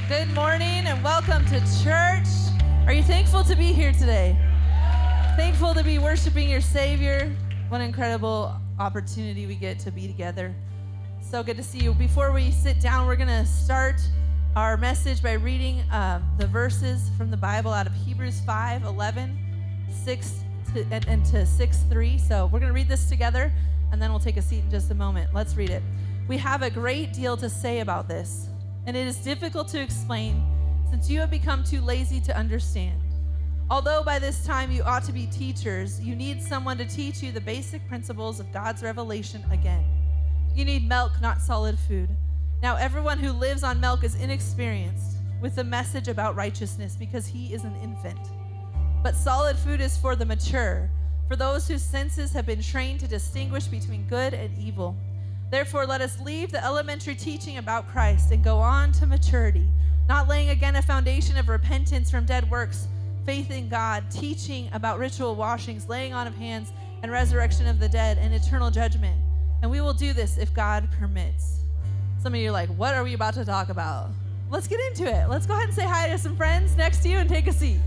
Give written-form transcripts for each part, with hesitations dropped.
Good morning and welcome to church. Are you thankful to be here today? Thankful to be worshiping your Savior. What an incredible opportunity we get to be together. So good to see you. Before we sit down, we're going to start our message by reading the verses from the Bible out of Hebrews 5:11, 6 to 6:3. So we're going to read this together, and then we'll take a seat in just a moment. Let's read it. We have a great deal to say about this, and it is difficult to explain since you have become too lazy to understand. Although by this time you ought to be teachers, you need someone to teach you the basic principles of God's revelation again. You need milk, not solid food. Now everyone who lives on milk is inexperienced with the message about righteousness because he is an infant. But solid food is for the mature, for those whose senses have been trained to distinguish between good and evil. Therefore, let us leave the elementary teaching about Christ and go on to maturity, not laying again a foundation of repentance from dead works, faith in God, teaching about ritual washings, laying on of hands, and resurrection of the dead, and eternal judgment. And we will do this if God permits. Some of you are like, what are we about to talk about? Let's get into it. Let's go ahead and say hi to some friends next to you and take a seat.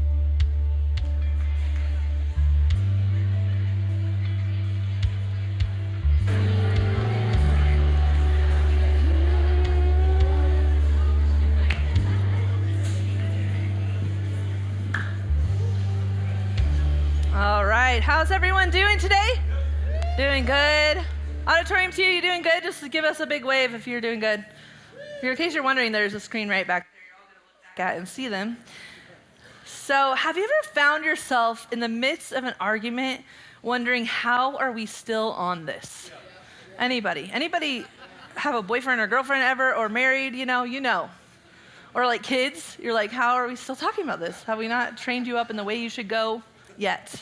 All right, how's everyone doing today? Doing good. Auditorium 2, you doing good? Just give us a big wave if you're doing good. In case you're wondering, there's a screen right back there you're all going to look back at and see them. So have you ever found yourself in the midst of an argument wondering, how are we still on this? Anybody? Anybody have a boyfriend or girlfriend ever, or married, you know? Or like kids, you're like, how are we still talking about this? Have we not trained you up in the way you should go yet?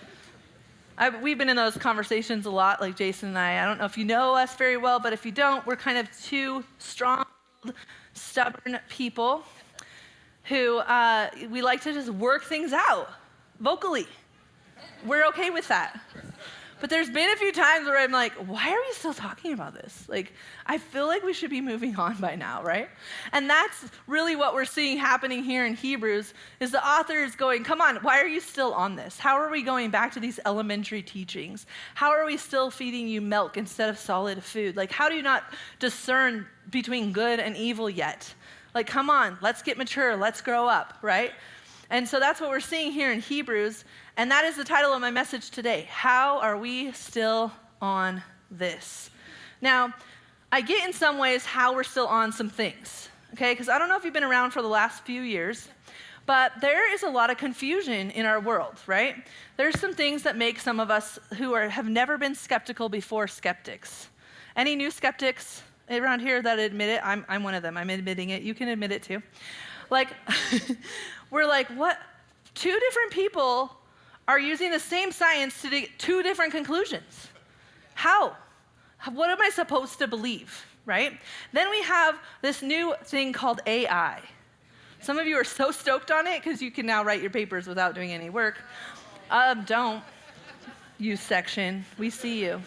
We've been in those conversations a lot, like Jason and I. I don't know if you know us very well, but if you don't, we're kind of two strong, stubborn people who we like to just work things out vocally. We're okay with that. But there's been a few times where I'm like, why are we still talking about this? Like, I feel like we should be moving on by now, right? And that's really what we're seeing happening here in Hebrews, is the author is going, come on, why are you still on this? How are we going back to these elementary teachings? How are we still feeding you milk instead of solid food? Like, how do you not discern between good and evil yet? Like, come on, let's get mature, let's grow up, right? And so that's what we're seeing here in Hebrews, and that is the title of my message today. How are we still on this? Now, I get in some ways how we're still on some things, okay? Because I don't know if you've been around for the last few years, but there is a lot of confusion in our world, right? There's some things that make some of us who have never been skeptical before skeptics. Any new skeptics around here that admit it? I'm one of them. I'm admitting it. You can admit it too. Like, we're like, what? Two different people are using the same science to get two different conclusions. How? What am I supposed to believe, right? Then we have this new thing called AI. Some of you are so stoked on it because you can now write your papers without doing any work. Don't, you section. We see you.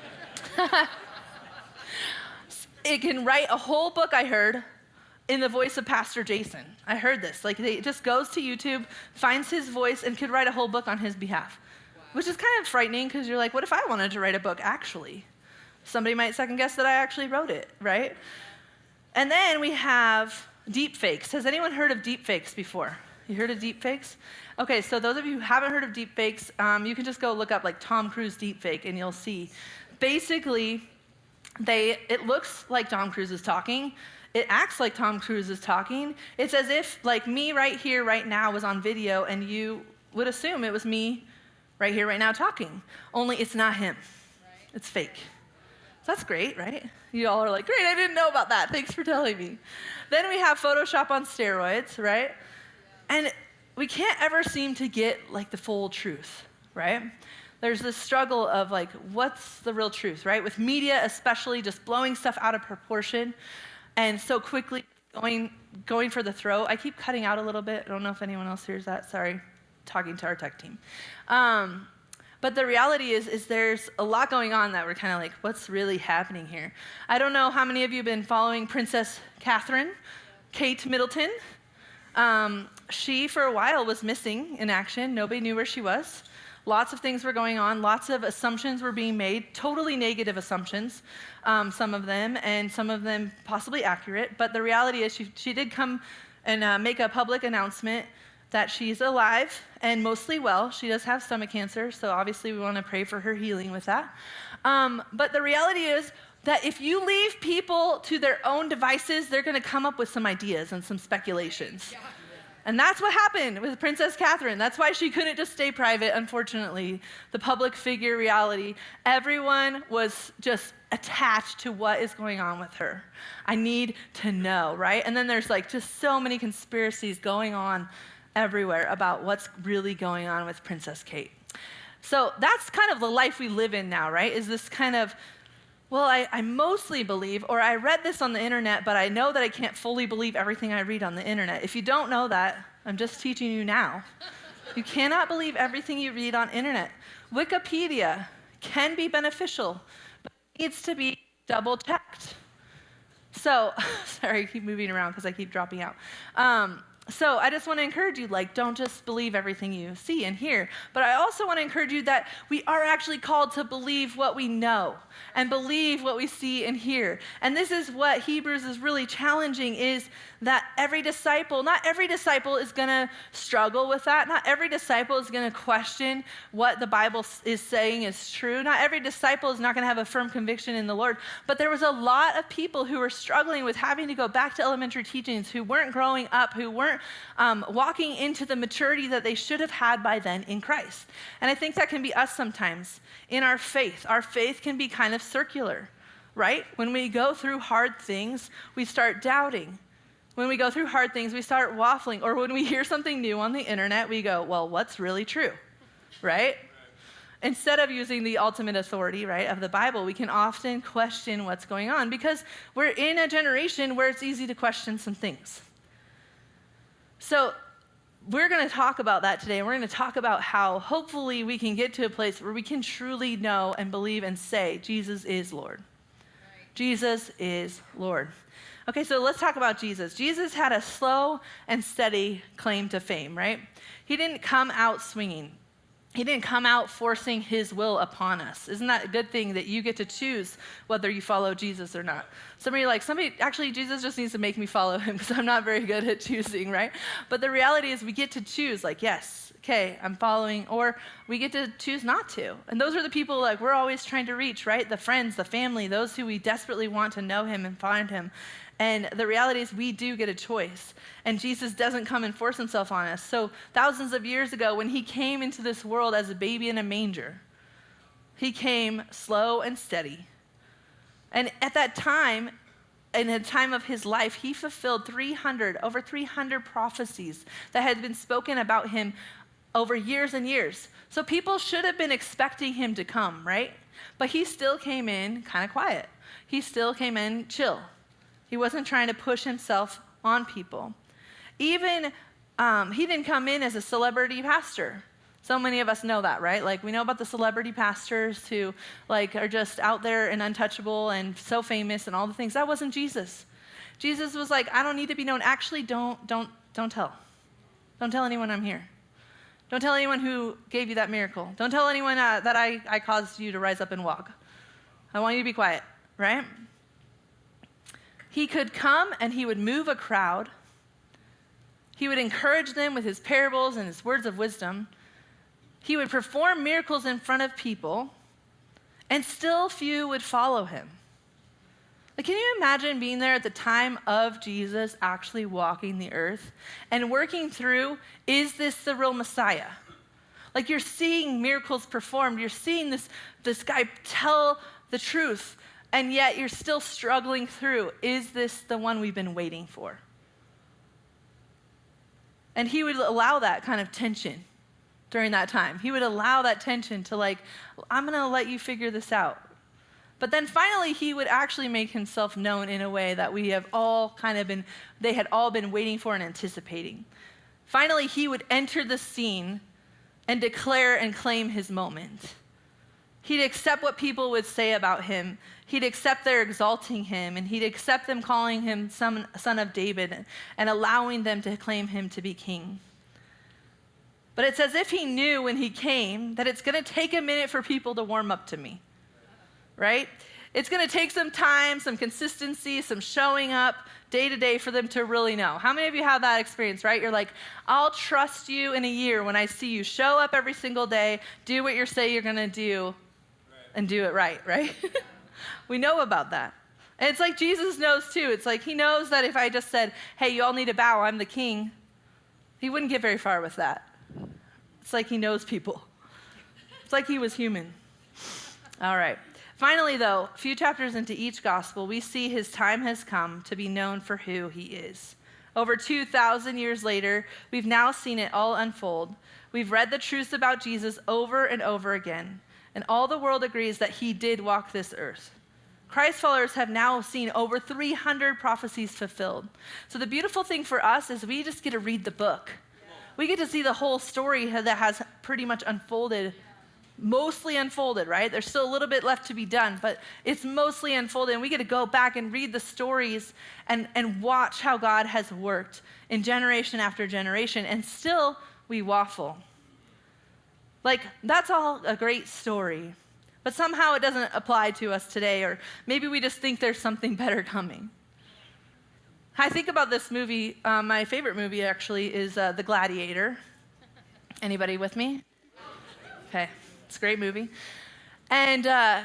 It can write a whole book, I heard, in the voice of Pastor Jason. I heard this. Like, it just goes to YouTube, finds his voice, and could write a whole book on his behalf, which is kind of frightening because you're like, what if I wanted to write a book actually? Somebody might second guess that I actually wrote it, right? And then we have deep fakes. Has anyone heard of deep fakes before? You heard of deep fakes? Okay, so those of you who haven't heard of deep fakes, you can just go look up like Tom Cruise deep fake and you'll see. Basically, it looks like Tom Cruise is talking. It acts like Tom Cruise is talking. It's as if like me right here, right now was on video and you would assume it was me right here, right now talking. Only it's not him. Right. It's fake. So that's great, right? You all are like, great, I didn't know about that. Thanks for telling me. Then we have Photoshop on steroids, right? And we can't ever seem to get like the full truth, right? There's this struggle of like, what's the real truth, right? With media especially just blowing stuff out of proportion. And so quickly going for the throat. I keep cutting out a little bit. I don't know if anyone else hears that. Sorry, talking to our tech team. But the reality is there's a lot going on that we're kind of like, what's really happening here? I don't know how many of you have been following Princess Catherine. Kate Middleton. She, for a while, was missing in action. Nobody knew where she was. Lots of things were going on. Lots of assumptions were being made, totally negative assumptions, some of them, and some of them possibly accurate. But the reality is she did come and make a public announcement that she's alive and mostly well. She does have stomach cancer, so obviously we want to pray for her healing with that. But the reality is that if you leave people to their own devices, they're going to come up with some ideas and some speculations. Yeah. And that's what happened with Princess Catherine. That's why she couldn't just stay private, unfortunately. The public figure reality, everyone was just attached to what is going on with her. I need to know, right? And then there's like just so many conspiracies going on everywhere about what's really going on with Princess Kate. So that's kind of the life we live in now, right? Is this kind of, well, I mostly believe, or I read this on the internet, but I know that I can't fully believe everything I read on the internet. If you don't know that, I'm just teaching you now. You cannot believe everything you read on internet. Wikipedia can be beneficial, but it needs to be double-checked. So, sorry, I keep moving around because I keep dropping out. So I just want to encourage you, like, don't just believe everything you see and hear. But I also want to encourage you that we are actually called to believe what we know and believe what we see and hear. And this is what Hebrews is really challenging, is that not every disciple is going to struggle with that. Not every disciple is going to question what the Bible is saying is true. Not every disciple is not going to have a firm conviction in the Lord. But there was a lot of people who were struggling with having to go back to elementary teachings, who weren't growing up, who weren't walking into the maturity that they should have had by then in Christ. And I think that can be us sometimes in our faith. Our faith can be kind of circular, right? When we go through hard things, we start doubting. When we go through hard things, we start waffling. Or when we hear something new on the internet, we go, well, what's really true, right? Instead of using the ultimate authority, right, of the Bible, we can often question what's going on because we're in a generation where it's easy to question some things. So we're going to talk about that today. We're going to talk about how hopefully we can get to a place where we can truly know and believe and say, Jesus is Lord. Right. Jesus is Lord. Okay, so let's talk about Jesus. Jesus had a slow and steady claim to fame, right? He didn't come out swinging. He didn't come out forcing his will upon us. Isn't that a good thing that you get to choose whether you follow Jesus or not? Some of you are like, actually, Jesus just needs to make me follow him because I'm not very good at choosing, right? But the reality is we get to choose, like, yes, okay, I'm following, or we get to choose not to. And those are the people like we're always trying to reach, right? The friends, the family, those who we desperately want to know him and find him. And the reality is we do get a choice. And Jesus doesn't come and force himself on us. So thousands of years ago, when he came into this world as a baby in a manger, he came slow and steady. And at that time, in the time of his life, he fulfilled over 300 prophecies that had been spoken about him over years and years. So people should have been expecting him to come, right? But he still came in kind of quiet. He still came in chill. He wasn't trying to push himself on people. Even, he didn't come in as a celebrity pastor. So many of us know that, right? Like, we know about the celebrity pastors who, like, are just out there and untouchable and so famous and all the things. That wasn't Jesus. Jesus was like, I don't need to be known. Actually, don't tell. Don't tell anyone I'm here. Don't tell anyone who gave you that miracle. Don't tell anyone that I caused you to rise up and walk. I want you to be quiet, right? He could come and he would move a crowd. He would encourage them with his parables and his words of wisdom. He would perform miracles in front of people, and still few would follow him. Like, can you imagine being there at the time of Jesus actually walking the earth and working through, is this the real Messiah? Like, you're seeing miracles performed. You're seeing this guy tell the truth. And yet you're still struggling through, is this the one we've been waiting for? And he would allow that kind of tension during that time. He would allow that tension to like, I'm going to let you figure this out. But then finally he would actually make himself known in a way that we have all they had all been waiting for and anticipating. Finally, he would enter the scene and declare and claim his moment. He'd accept what people would say about him. He'd accept their exalting him, and he'd accept them calling him son of David and allowing them to claim him to be king. But it's as if he knew when he came that it's going to take a minute for people to warm up to me, right? It's going to take some time, some consistency, some showing up day to day for them to really know. How many of you have that experience, right? You're like, I'll trust you in a year when I see you show up every single day, do what you say you're going to do, and do it right? We know about that. And it's like Jesus knows too. It's like he knows that if I just said, hey, you all need to bow, I'm the king, he wouldn't get very far with that. It's like he knows people. It's like he was human. All right. Finally, though, a few chapters into each gospel, we see his time has come to be known for who he is. Over 2,000 years later, we've now seen it all unfold. We've read the truths about Jesus over and over again, and all the world agrees that he did walk this earth. Christ followers have now seen over 300 prophecies fulfilled. So the beautiful thing for us is we just get to read the book. We get to see the whole story that has pretty much unfolded, mostly unfolded, right? There's still a little bit left to be done, but it's mostly unfolded. And we get to go back and read the stories and watch how God has worked in generation after generation. And still, we waffle. Like, that's all a great story. But somehow it doesn't apply to us today, or maybe we just think there's something better coming. I think about this movie, my favorite movie actually is The Gladiator. Anybody with me? Okay, it's a great movie. And,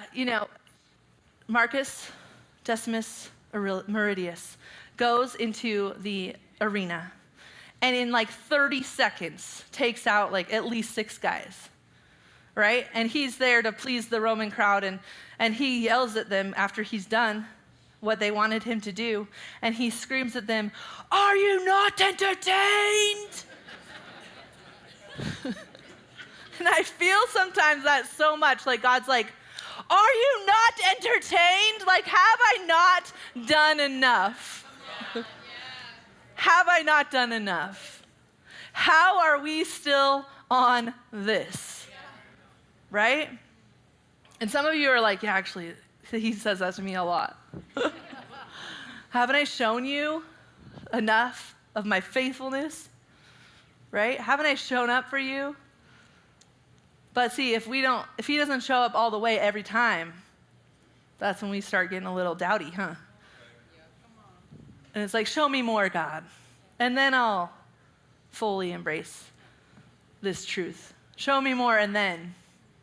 Marcus Decimus Meridius goes into the arena and in like 30 seconds takes out like at least 6 guys. Right? And he's there to please the Roman crowd, and he yells at them after he's done what they wanted him to do, and he screams at them, "Are you not entertained?" And I feel sometimes that so much, like God's like, are you not entertained? Like, have I not done enough? Have I not done enough? How are we still on this? Right? And some of you are like, yeah, actually, he says that to me a lot. Haven't I shown you enough of my faithfulness? Right? Haven't I shown up for you? But see, if he doesn't show up all the way every time, that's when we start getting a little doubty, huh? And it's like, show me more, God. And then I'll fully embrace this truth. Show me more, and then.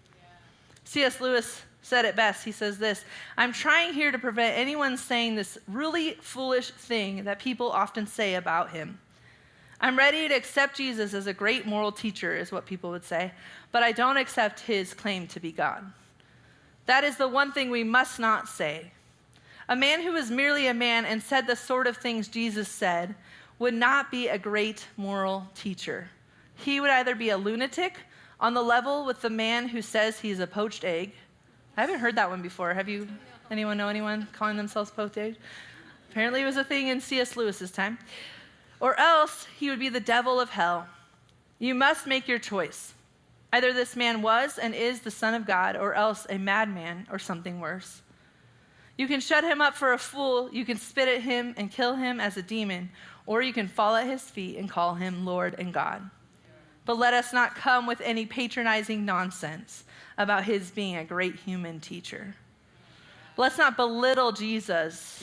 C.S. Lewis said it best. He says this, "I'm trying here to prevent anyone saying this really foolish thing that people often say about him. I'm ready to accept Jesus as a great moral teacher," is what people would say, "but I don't accept his claim to be God. That is the one thing we must not say. A man who is merely a man and said the sort of things Jesus said would not be a great moral teacher. He would either be a lunatic on the level with the man who says he's a poached egg." I haven't heard that one before. Have you? Anyone know anyone calling themselves poached egg? Apparently it was a thing in C.S. Lewis's time. "Or else he would be the devil of hell. You must make your choice. Either this man was and is the Son of God, or else a madman or something worse. You can shut him up for a fool, you can spit at him and kill him as a demon, or you can fall at his feet and call him Lord and God. But let us not come with any patronizing nonsense about his being a great human teacher. Let's not belittle Jesus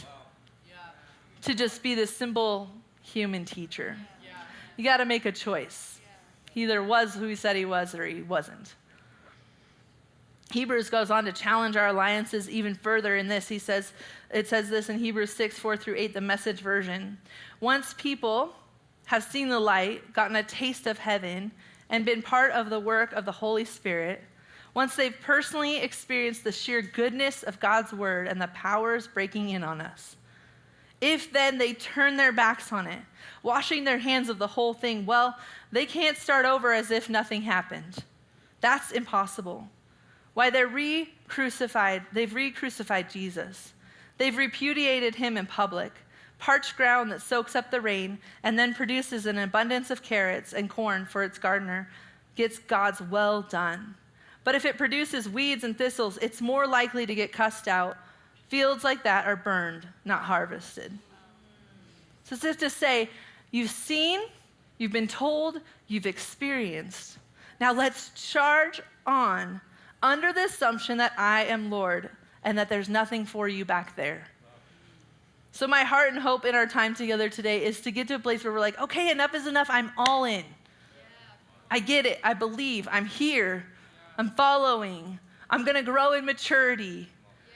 to just be this simple human teacher. You got to make a choice. He either was who he said he was or he wasn't." Hebrews goes on to challenge our alliances even further in this. It says this in Hebrews 6:4-8, the Message version. "Once people have seen the light, gotten a taste of heaven, and been part of the work of the Holy Spirit, once they've personally experienced the sheer goodness of God's word and the powers breaking in on us, if then they turn their backs on it, washing their hands of the whole thing, well, they can't start over as if nothing happened. That's impossible. Why, they've re-crucified Jesus. They've repudiated him in public, parched ground that soaks up the rain and then produces an abundance of carrots and corn for its gardener, gets God's well done. But if it produces weeds and thistles, it's more likely to get cussed out. Fields like that are burned, not harvested. So it's just to say, you've seen, you've been told, you've experienced. Now let's charge on under the assumption that I am Lord and that there's nothing for you back there. So my heart and hope in our time together today is to get to a place where we're like, okay, enough is enough. I'm all in. I get it. I believe. I'm here. I'm following. I'm going to grow in maturity.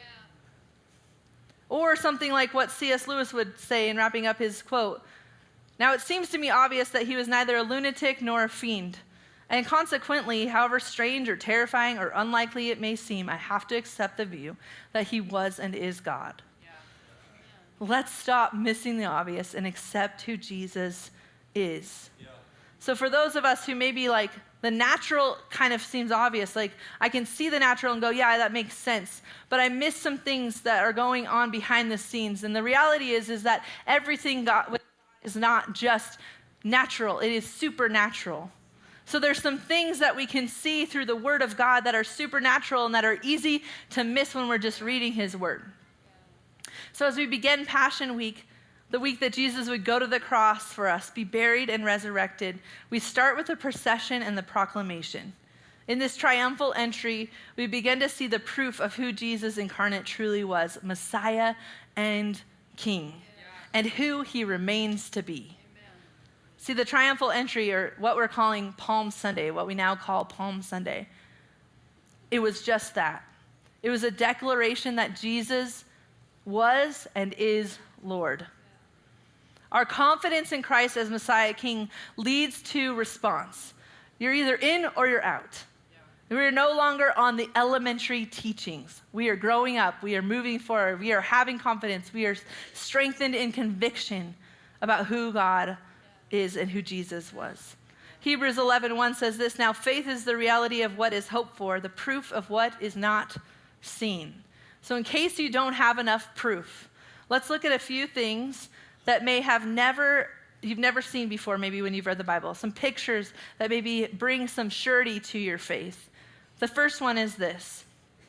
Or something like what C.S. Lewis would say in wrapping up his quote. Now, it seems to me obvious that he was neither a lunatic nor a fiend. And consequently, however strange or terrifying or unlikely it may seem, I have to accept the view that he was and is God. Let's stop missing the obvious and accept who Jesus is. So for those of us who maybe like the natural kind of seems obvious, like I can see the natural and go, yeah, that makes sense. But I miss some things that are going on behind the scenes. And the reality is that everything God is not just natural, it is supernatural. So there's some things that we can see through the Word of God that are supernatural and that are easy to miss when we're just reading His Word. So as we begin Passion Week, the week that Jesus would go to the cross for us, be buried and resurrected, we start with the procession and the proclamation. In this triumphal entry, we begin to see the proof of who Jesus incarnate truly was, Messiah and King, and who He remains to be. See, the triumphal entry, or what we're calling Palm Sunday, what we now call Palm Sunday, it was just that. It was a declaration that Jesus was and is Lord. Our confidence in Christ as Messiah King leads to response. You're either in or you're out. We are no longer on the elementary teachings. We are growing up. We are moving forward. We are having confidence. We are strengthened in conviction about who God is and who Jesus was. Hebrews 11:1 says this, now faith is the reality of what is hoped for, the proof of what is not seen. So in case you don't have enough proof, let's look at a few things that you've never seen before, maybe when you've read the Bible. Some pictures that maybe bring some surety to your faith. The first one is this.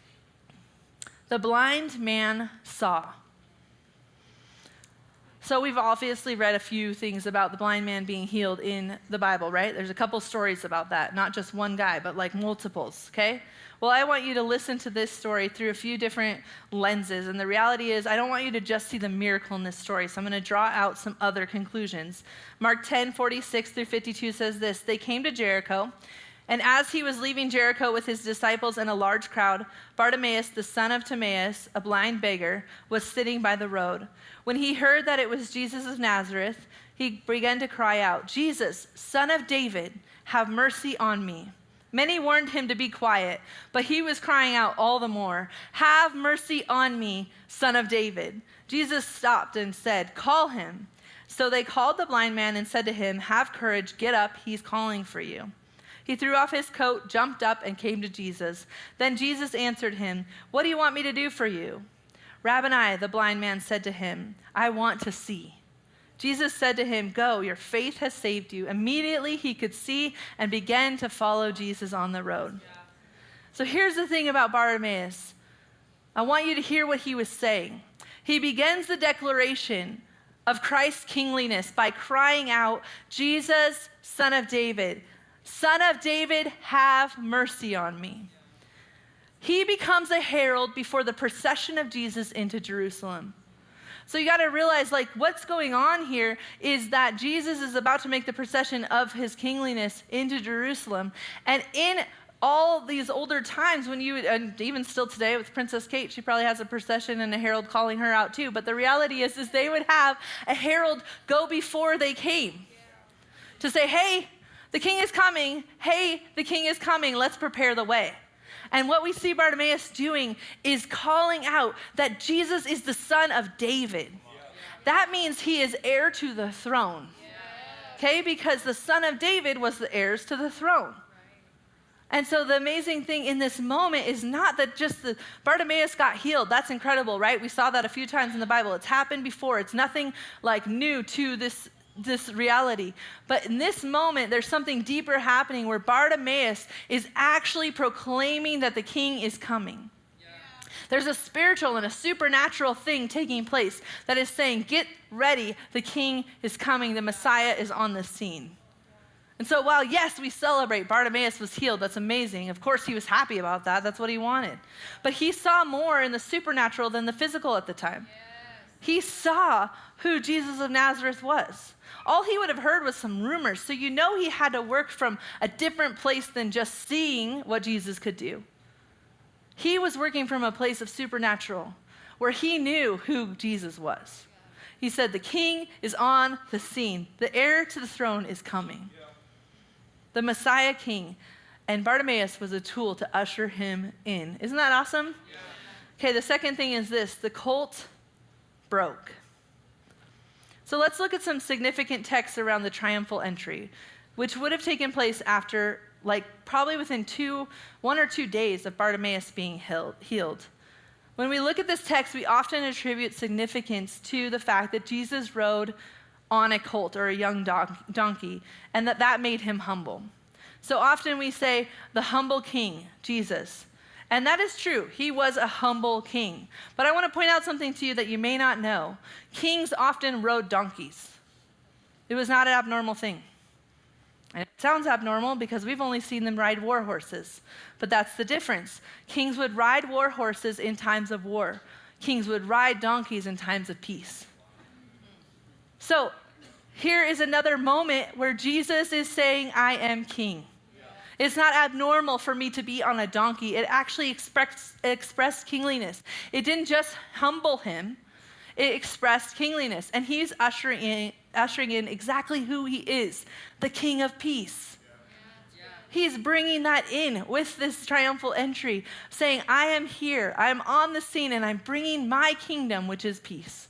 The blind man saw. So we've obviously read a few things about the blind man being healed in the Bible, right? There's a couple stories about that, not just one guy, but like multiples, okay? Well, I want you to listen to this story through a few different lenses. And the reality is, I don't want you to just see the miracle in this story. So I'm going to draw out some other conclusions. Mark 10:46-52 says this, they came to Jericho, and as he was leaving Jericho with his disciples and a large crowd, Bartimaeus, the son of Timaeus, a blind beggar, was sitting by the road. When he heard that it was Jesus of Nazareth, he began to cry out, Jesus, Son of David, have mercy on me. Many warned him to be quiet, but he was crying out all the more, have mercy on me, Son of David. Jesus stopped and said, call him. So they called the blind man and said to him, have courage, get up, he's calling for you. He threw off his coat, jumped up, and came to Jesus. Then Jesus answered him, what do you want me to do for you? Rabboni, the blind man said to him, I want to see. Jesus said to him, go, your faith has saved you. Immediately he could see and began to follow Jesus on the road. So here's the thing about Bartimaeus. I want you to hear what he was saying. He begins the declaration of Christ's kingliness by crying out, Jesus, Son of David, Son of David, have mercy on me. He becomes a herald before the procession of Jesus into Jerusalem. So you got to realize, like, what's going on here is that Jesus is about to make the procession of his kingliness into Jerusalem. And in all these older times when and even still today with Princess Kate, she probably has a procession and a herald calling her out too. But the reality is they would have a herald go before they came to say, hey, the king is coming. Hey, the king is coming. Let's prepare the way. And what we see Bartimaeus doing is calling out that Jesus is the son of David. That means he is heir to the throne. Okay, because the son of David was the heirs to the throne. And so the amazing thing in this moment is not that just the Bartimaeus got healed. That's incredible, right? We saw that a few times in the Bible. It's happened before. It's nothing like new to this this reality. But in this moment, there's something deeper happening where Bartimaeus is actually proclaiming that the king is coming. There's a spiritual and a supernatural thing taking place that is saying, get ready, the king is coming, the Messiah is on the scene. And so while, yes, we celebrate Bartimaeus was healed, that's amazing. Of course, he was happy about that. That's what he wanted. But he saw more in the supernatural than the physical at the time. Yes. He saw who Jesus of Nazareth was. All he would have heard was some rumors. So you know he had to work from a different place than just seeing what Jesus could do. He was working from a place of supernatural where he knew who Jesus was. He said, the king is on the scene. The heir to the throne is coming. The Messiah king. And Bartimaeus was a tool to usher him in. Isn't that awesome? Okay, the second thing is this. The colt broke. So let's look at some significant texts around the triumphal entry, which would have taken place after, probably within 1 or 2 days of Bartimaeus being healed. When we look at this text, we often attribute significance to the fact that Jesus rode on a colt or a young donkey, and that made him humble. So often we say, the humble king, Jesus. And that is true. He was a humble king. But I want to point out something to you that you may not know. Kings often rode donkeys. It was not an abnormal thing. And it sounds abnormal because we've only seen them ride war horses. But that's the difference. Kings would ride war horses in times of war. Kings would ride donkeys in times of peace. So here is another moment where Jesus is saying, I am king. It's not abnormal for me to be on a donkey. It actually expressed kingliness. It didn't just humble him. It expressed kingliness. And he's ushering in exactly who he is, the King of Peace. He's bringing that in with this triumphal entry, saying, I am here, I am on the scene, and I'm bringing my kingdom, which is peace.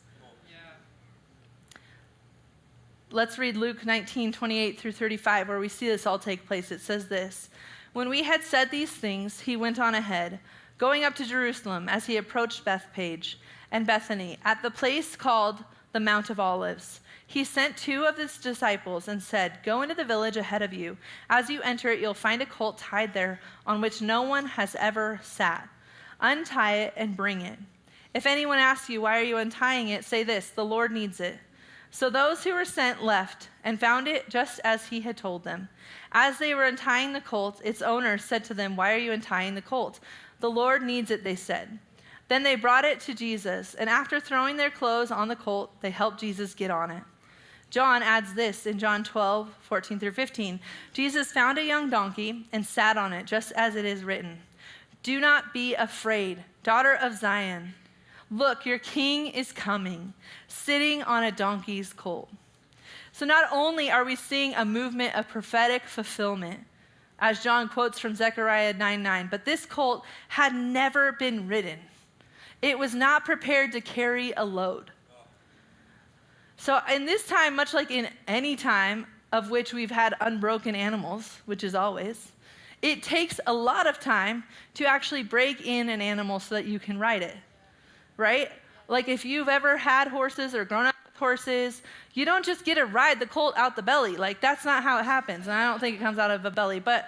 Let's read Luke 19:28 through 35, where we see this all take place. It says this, when we had said these things, he went on ahead, going up to Jerusalem as he approached Bethphage and Bethany, at the place called the Mount of Olives. He sent 2 of his disciples and said, go into the village ahead of you. As you enter it, you'll find a colt tied there on which no one has ever sat. Untie it and bring it. If anyone asks you, why are you untying it? Say this, the Lord needs it. So those who were sent left and found it just as he had told them. As they were untying the colt, its owner said to them, why are you untying the colt? The Lord needs it, they said. Then they brought it to Jesus, and after throwing their clothes on the colt, they helped Jesus get on it. John adds this in John 12:14 through 15. Jesus found a young donkey and sat on it, just as it is written. Do not be afraid, daughter of Zion. Look, your king is coming, sitting on a donkey's colt. So not only are we seeing a movement of prophetic fulfillment, as John quotes from Zechariah 9:9, but this colt had never been ridden. It was not prepared to carry a load. So in this time, much like in any time of which we've had unbroken animals, which is always, it takes a lot of time to actually break in an animal so that you can ride it, right? Like if you've ever had horses or grown up with horses, you don't just get to ride the colt out the belly. Like that's not how it happens. And I don't think it comes out of a belly, but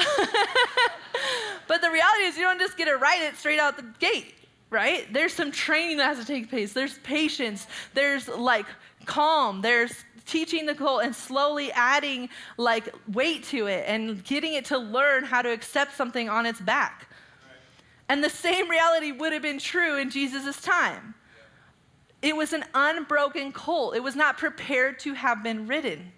but the reality is you don't just get to ride it straight out the gate, right? There's some training that has to take place. There's patience. There's like calm. There's teaching the colt and slowly adding like weight to it and getting it to learn how to accept something on its back. And the same reality would have been true in Jesus' time. It was an unbroken colt. It was not prepared to have been ridden.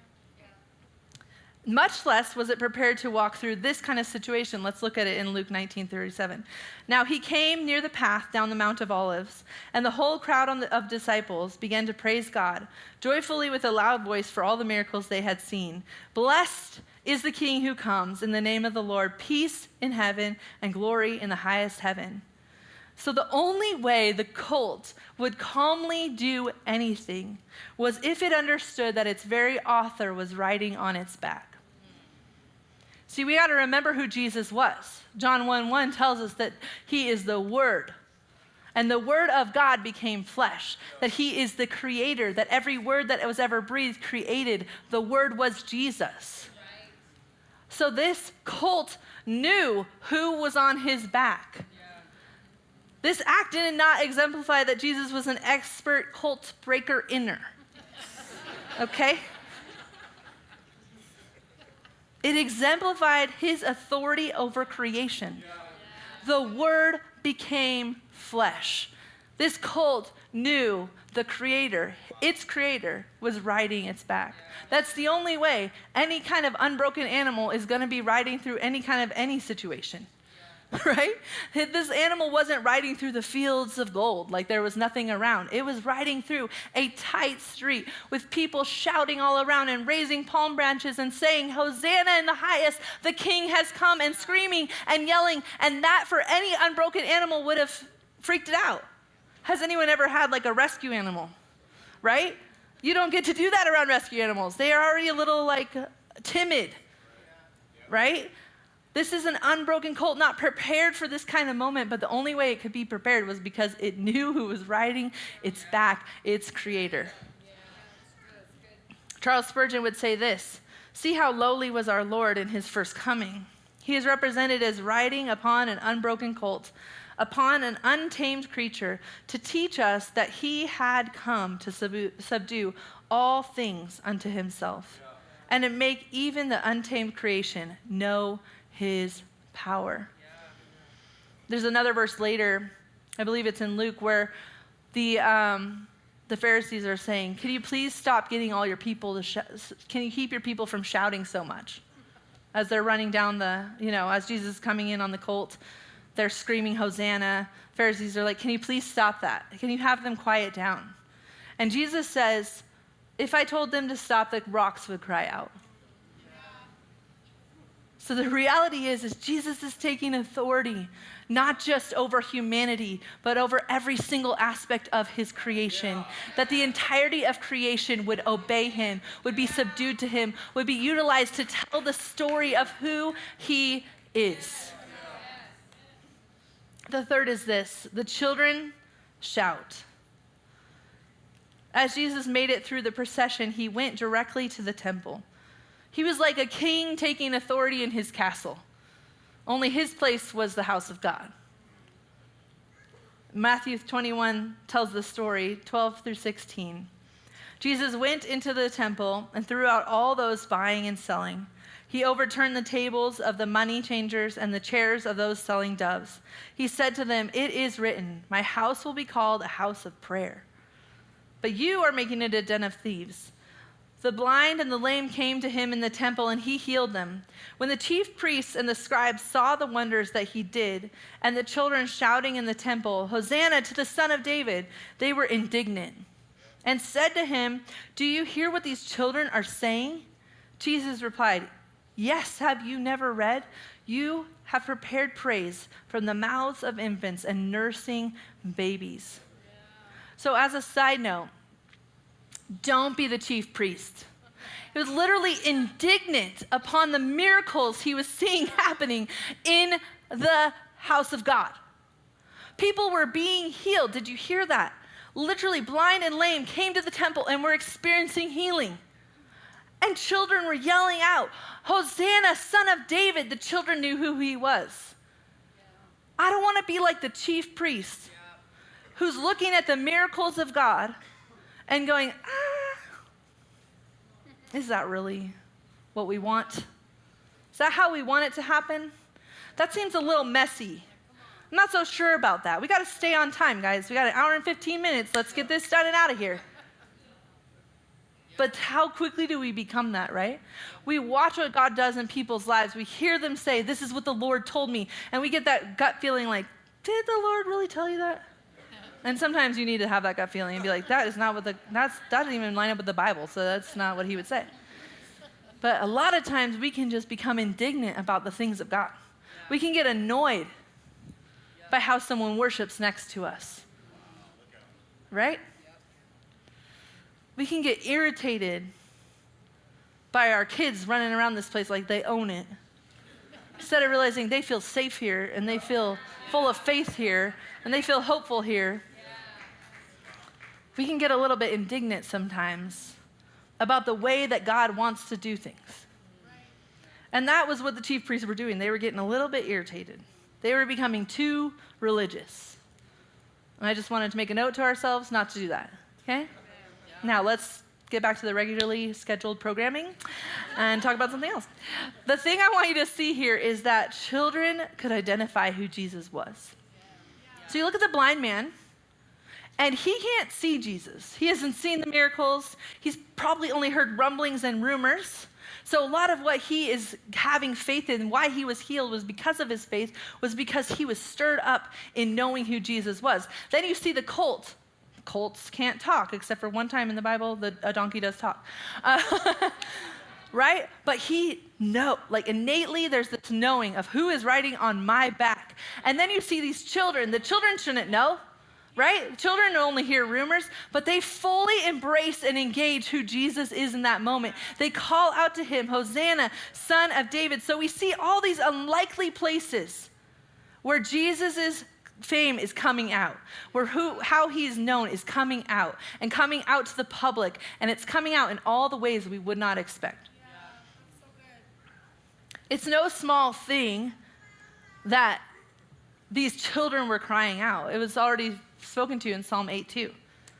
Much less was it prepared to walk through this kind of situation. Let's look at it in Luke 19:37. Now he came near the path down the Mount of Olives, and the whole crowd of disciples began to praise God joyfully with a loud voice for all the miracles they had seen. Blessed is the King who comes in the name of the Lord, peace in heaven and glory in the highest heaven. So the only way the colt would calmly do anything was if it understood that its very author was riding on its back. See, we got to remember who Jesus was. John 1:1 tells us that he is the Word. And the word of God became flesh, that he is the creator, that every word that was ever breathed created. The word was Jesus. Right. So this cult knew who was on his back. Yeah. This act did not exemplify that Jesus was an expert cult breaker inner. Okay? It exemplified his authority over creation. Yeah. The word became flesh. This cult knew the creator, its creator, was riding its back. That's the only way any kind of unbroken animal is going to be riding through any situation. Right? This animal wasn't riding through the fields of gold like there was nothing around. It was riding through a tight street with people shouting all around and raising palm branches and saying, "Hosanna in the highest, the king has come," and screaming and yelling. And that for any unbroken animal would have freaked it out. Has anyone ever had like a rescue animal? Right? You don't get to do that around rescue animals. They are already a little like timid. Right? This is an unbroken cult, not prepared for this kind of moment, but the only way it could be prepared was because it knew who was riding its back, its creator. Charles Spurgeon would say this: "See how lowly was our Lord in his first coming. He is represented as riding upon an unbroken colt, upon an untamed creature, to teach us that he had come to subdue all things unto himself, and to make even the untamed creation know his power." There's another verse later, I believe it's in Luke, where the Pharisees are saying, "Can you please stop getting all your people to can you keep your people from shouting so much?" As they're running down as Jesus is coming in on the colt, they're screaming, "Hosanna." Pharisees are like, "Can you please stop that? Can you have them quiet down?" And Jesus says, "If I told them to stop, the rocks would cry out." So the reality is Jesus is taking authority, not just over humanity, but over every single aspect of his creation. That the entirety of creation would obey him, would be subdued to him, would be utilized to tell the story of who he is. The third is this: the children shout. As Jesus made it through the procession, he went directly to the temple. He was like a king taking authority in his castle. Only his place was the house of God. Matthew 21 tells the story, 12 through 16. Jesus went into the temple and threw out all those buying and selling. He overturned the tables of the money changers and the chairs of those selling doves. He said to them, "It is written, my house will be called a house of prayer. But you are making it a den of thieves." The blind and the lame came to him in the temple, and he healed them. When the chief priests and the scribes saw the wonders that he did, and the children shouting in the temple, "Hosanna to the Son of David," they were indignant and said to him, "Do you hear what these children are saying?" Jesus replied, "Yes, have you never read? You have prepared praise from the mouths of infants and nursing babies." Yeah. So as a side note, don't be the chief priest. He was literally indignant upon the miracles he was seeing happening in the house of God. People were being healed. Did you hear that? Literally, blind and lame came to the temple and were experiencing healing. And children were yelling out, "Hosanna, Son of David." The children knew who he was. Yeah. I don't want to be like the chief priest who's looking at the miracles of God and going, is that really what we want? Is that how we want it to happen? That seems a little messy. I'm not so sure about that. We got to stay on time, guys. We got an hour and 15 minutes. Let's get this done and out of here. But how quickly do we become that, right? We watch what God does in people's lives. We hear them say, "This is what the Lord told me." And we get that gut feeling like, did the Lord really tell you that? And sometimes you need to have that gut feeling and be like, that doesn't even line up with the Bible, so that's not what he would say. But a lot of times we can just become indignant about the things of God. We can get annoyed by how someone worships next to us. Right? We can get irritated by our kids running around this place like they own it. Instead of realizing they feel safe here and they feel full of faith here and they feel hopeful here, we can get a little bit indignant sometimes about the way that God wants to do things. And that was what the chief priests were doing. They were getting a little bit irritated. They were becoming too religious. And I just wanted to make a note to ourselves not to do that, okay? Now let's get back to the regularly scheduled programming and talk about something else. The thing I want you to see here is that children could identify who Jesus was. So you look at the blind man, and he can't see Jesus. He hasn't seen the miracles. He's probably only heard rumblings and rumors. So a lot of what he is having faith in, why he was healed, was because of his faith, was because he was stirred up in knowing who Jesus was. Then you see the colt. Colts can't talk, except for one time in the Bible, a donkey does talk. Right? But innately, there's this knowing of who is riding on my back. And then you see these children. The children shouldn't know, right? Children only hear rumors, but they fully embrace and engage who Jesus is in that moment. They call out to him, Hosanna, Son of David. So we see all these unlikely places where Jesus' fame is coming out, where how he's known is coming out and coming out to the public, and it's coming out in all the ways we would not expect. Yeah, that's so good. It's no small thing that these children were crying out. It was already spoken to in Psalm 8:2.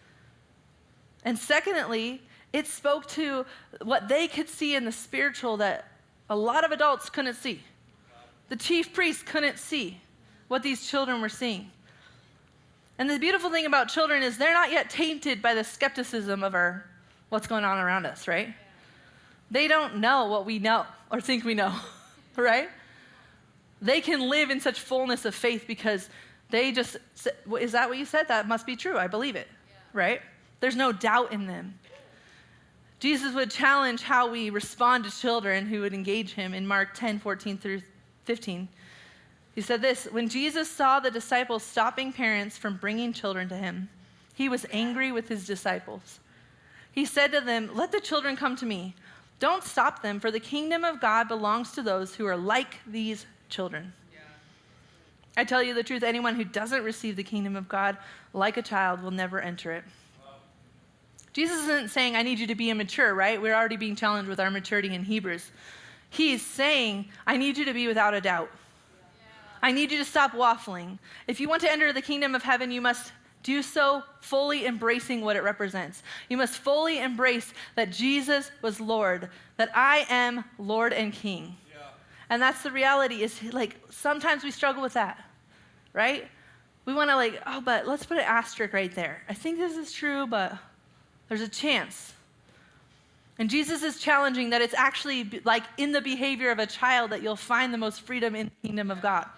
And secondly, it spoke to what they could see in the spiritual that a lot of adults couldn't see. The chief priests couldn't see what these children were seeing. And the beautiful thing about children is they're not yet tainted by the skepticism of what's going on around us, right? They don't know what we know or think we know, right? They can live in such fullness of faith because they just, is that what you said? That must be true. I believe it, right? There's no doubt in them. Jesus would challenge how we respond to children who would engage him in Mark 10:14-15. He said this, when Jesus saw the disciples stopping parents from bringing children to him, he was angry with his disciples. He said to them, let the children come to me. Don't stop them, for the kingdom of God belongs to those who are like these children. Yeah. I tell you the truth, anyone who doesn't receive the kingdom of God like a child will never enter it. Wow. Jesus isn't saying, I need you to be immature, right? We're already being challenged with our maturity in Hebrews. He's saying, I need you to be without a doubt. I need you to stop waffling. If you want to enter the kingdom of heaven, you must do so fully embracing what it represents. You must fully embrace that Jesus was Lord, that I am Lord and King. Yeah. And that's the reality is sometimes we struggle with that, right? We want to but let's put an asterisk right there. I think this is true, but there's a chance. And Jesus is challenging that it's actually in the behavior of a child that you'll find the most freedom in the kingdom of God.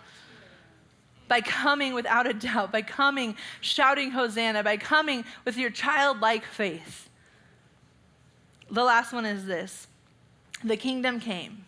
By coming without a doubt, by coming shouting Hosanna, by coming with your childlike faith. The last one is this. The kingdom came.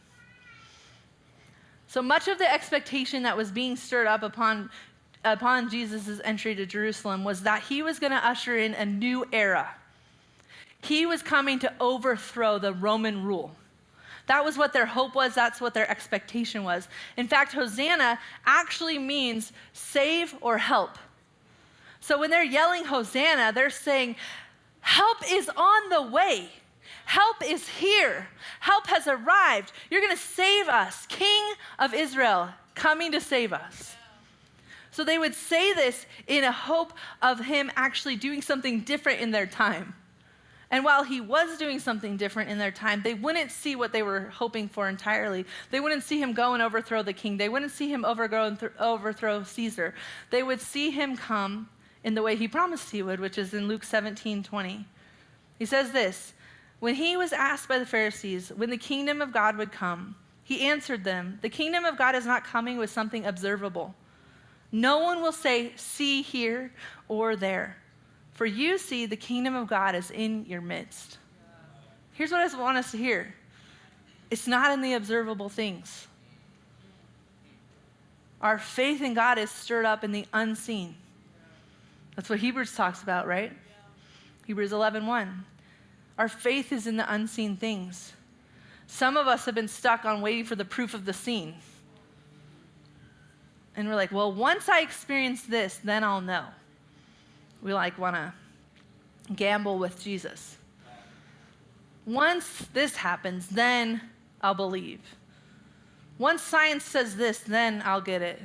So much of the expectation that was being stirred up upon Jesus' entry to Jerusalem was that he was going to usher in a new era. He was coming to overthrow the Roman rule. That was what their hope was. That's what their expectation was. In fact, Hosanna actually means save or help. So when they're yelling Hosanna, they're saying, help is on the way. Help is here. Help has arrived. You're going to save us. King of Israel, coming to save us. So they would say this in a hope of him actually doing something different in their time. And while he was doing something different in their time, they wouldn't see what they were hoping for entirely. They wouldn't see him go and overthrow the king. They wouldn't see him overthrow Caesar. They would see him come in the way he promised he would, which is in Luke 17:20. He says this, when he was asked by the Pharisees when the kingdom of God would come, he answered them, the kingdom of God is not coming with something observable. No one will say, see here or there. For you see, the kingdom of God is in your midst. Here's what I want us to hear. It's not in the observable things. Our faith in God is stirred up in the unseen. That's what Hebrews talks about, right? Hebrews 11:1. Our faith is in the unseen things. Some of us have been stuck on waiting for the proof of the seen, And we're like, well, once I experience this, then I'll know. We like want to gamble with Jesus. Once this happens, then I'll believe. Once science says this, then I'll get it.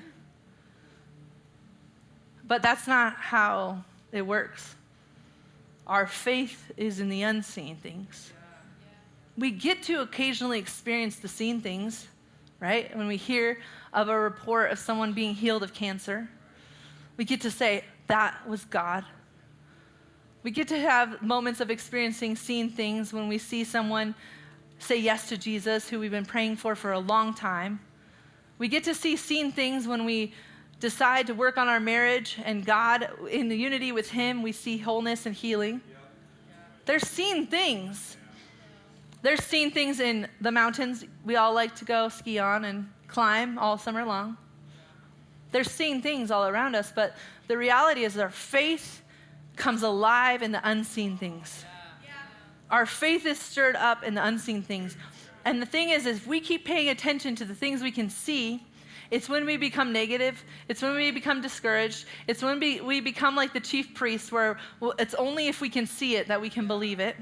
But that's not how it works. Our faith is in the unseen things. We get to occasionally experience the seen things, right? When we hear of a report of someone being healed of cancer, we get to say, that was God. We get to have moments of experiencing seen things when we see someone say yes to Jesus, who we've been praying for a long time. We get to see seen things when we decide to work on our marriage, and God, in the unity with Him, we see wholeness and healing. There's seen things. There's seen things in the mountains we all like to go ski on and climb all summer long. There's seen things all around us, but the reality is our faith comes alive in the unseen things. Our faith is stirred up in the unseen things. And the thing is, if we keep paying attention to the things we can see, it's when we become negative. It's when we become discouraged. It's when we become like the chief priest, where it's only if we can see it that we can believe it.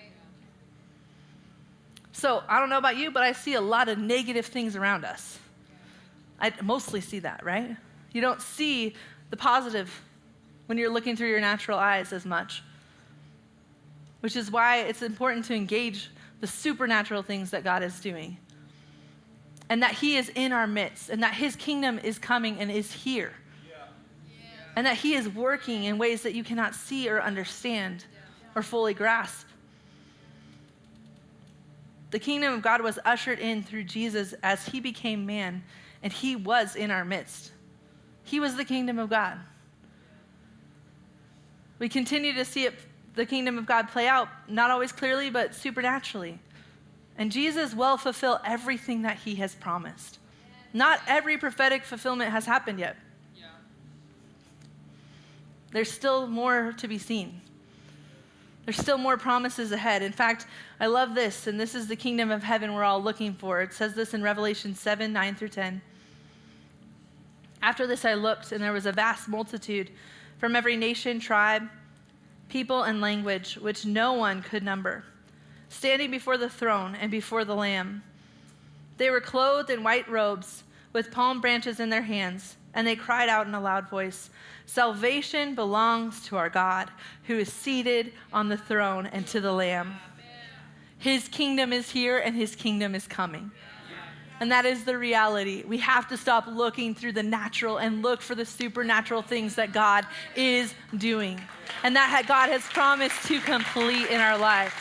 So I don't know about you, but I see a lot of negative things around us. I mostly see that, right? You don't see the positive when you're looking through your natural eyes as much, which is why it's important to engage the supernatural things that God is doing, and that He is in our midst, and that His kingdom is coming and is here, and that He is working in ways that you cannot see or understand or fully grasp. The kingdom of God was ushered in through Jesus as He became man, and He was in our midst. He was the kingdom of God. We continue to see the kingdom of God play out, not always clearly, but supernaturally. And Jesus will fulfill everything that He has promised. Not every prophetic fulfillment has happened yet. There's still more to be seen. There's still more promises ahead. In fact, I love this, and this is the kingdom of heaven we're all looking for. It says this in Revelation 7, 9 through 10. After this I looked, and there was a vast multitude from every nation, tribe, people, and language, which no one could number, standing before the throne and before the Lamb. They were clothed in white robes with palm branches in their hands, and they cried out in a loud voice, "Salvation belongs to our God, who is seated on the throne, and to the Lamb. His kingdom is here, and His kingdom is coming." And that is the reality. We have to stop looking through the natural and look for the supernatural things that God is doing, and that God has promised to complete in our lives.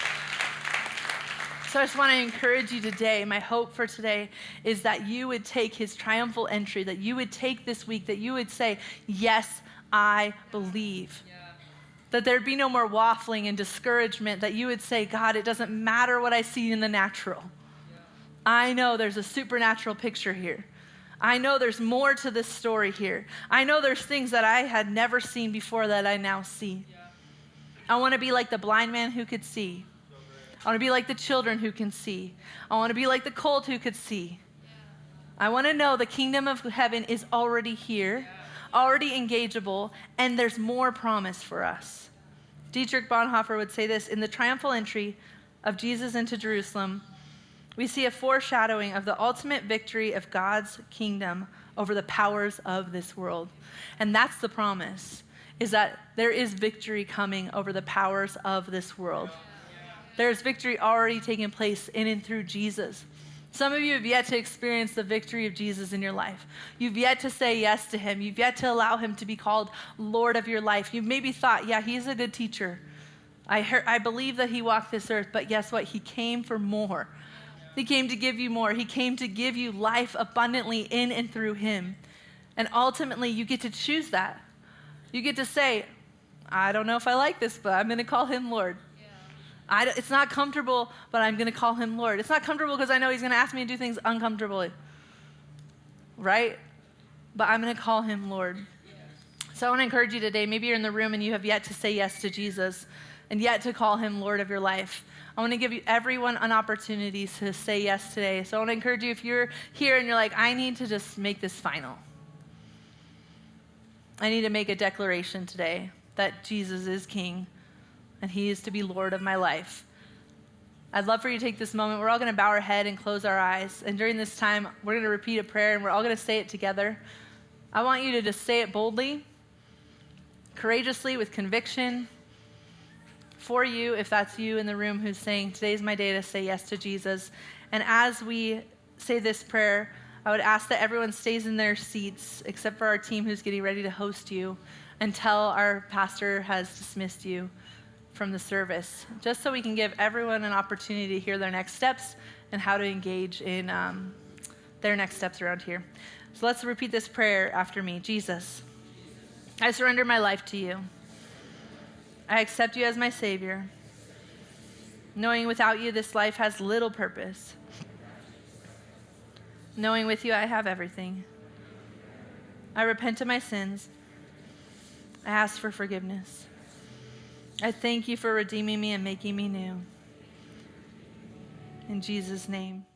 So I just want to encourage you today. My hope for today is that you would take His triumphal entry, that you would take this week, that you would say, yes, I believe. That there'd be no more waffling and discouragement, that you would say, God, it doesn't matter what I see in the natural. I know there's a supernatural picture here. I know there's more to this story here. I know there's things that I had never seen before that I now see. I want to be like the blind man who could see. I want to be like the children who can see. I want to be like the colt who could see. I want to know the kingdom of heaven is already here, already engageable, and there's more promise for us. Dietrich Bonhoeffer would say this: in the triumphal entry of Jesus into Jerusalem, we see a foreshadowing of the ultimate victory of God's kingdom over the powers of this world. And that's the promise, is that there is victory coming over the powers of this world. There's victory already taking place in and through Jesus. Some of you have yet to experience the victory of Jesus in your life. You've yet to say yes to Him. You've yet to allow Him to be called Lord of your life. You've maybe thought, yeah, He's a good teacher. I believe that He walked this earth, but guess what? He came for more. He came to give you more. He came to give you life abundantly in and through Him. And ultimately, you get to choose that. You get to say, I don't know if I like this, but I'm going to call Him Lord. It's not comfortable, but I'm going to call Him Lord. It's not comfortable because I know He's going to ask me to do things uncomfortably, right? But I'm going to call Him Lord. So I want to encourage you today. Maybe you're in the room and you have yet to say yes to Jesus and yet to call Him Lord of your life. I want to give you everyone an opportunity to say yes today. So I want to encourage you, if you're here and you're like, I need to just make this final. I need to make a declaration today that Jesus is King and he is to be Lord of my life. I'd love for you to take this moment. We're all going to bow our head and close our eyes. And during this time, we're going to repeat a prayer and we're all going to say it together. I want you to just say it boldly, courageously, with conviction. For you, if that's you in the room who's saying, today's my day to say yes to Jesus. And as we say this prayer, I would ask that everyone stays in their seats except for our team who's getting ready to host you until our pastor has dismissed you from the service, just so we can give everyone an opportunity to hear their next steps and how to engage in their next steps around here. So let's repeat this prayer after me. Jesus, I surrender my life to you. I accept you as my Savior, knowing without you this life has little purpose. Knowing with you I have everything. I repent of my sins. I ask for forgiveness. I thank you for redeeming me and making me new. In Jesus' name.